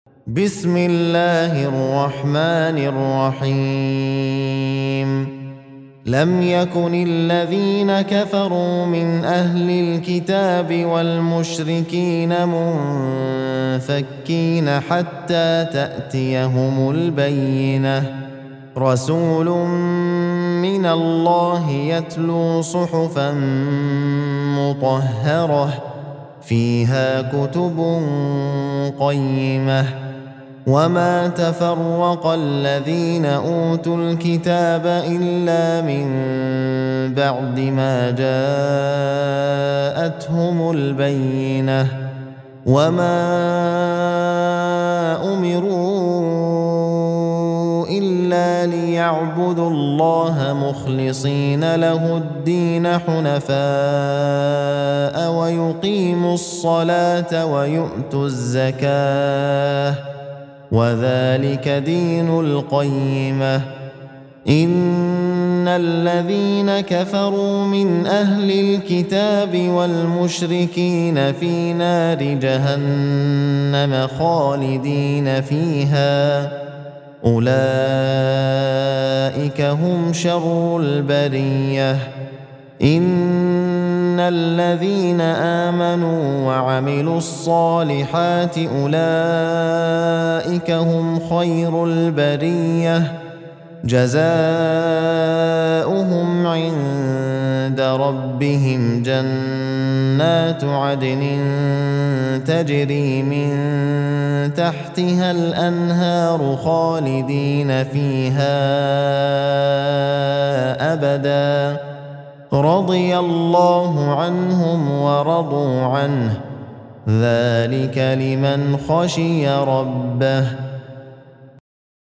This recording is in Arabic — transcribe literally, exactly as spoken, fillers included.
بسم الله الرحمن الرحيم لم يكن الذين كفروا من أهل الكتاب والمشركين منفكين حتى تأتيهم البينة رسول من الله يتلو صحفا مطهرة فيها كتب قيمة وما تفرق الذين أوتوا الكتاب إلا من بعد ما جاءتهم البينة وما أمروا إلا ليعبدوا الله مخلصين له الدين حنفاء ويقيموا الصلاة ويؤتوا الزكاة وذلك دين القيمة إن الذين كفروا من أهل الكتاب والمشركين في نار جهنم خالدين فيها أولئك هم شر البرية إن الذين آمنوا وعملوا الصالحات أولئك هم خير البرية جزاؤهم عند ربهم جنات عدن تجري من تحتها الأنهار خالدين فيها أبدا رضي الله عنهم ورضوا عنه ذلك لمن خشي ربه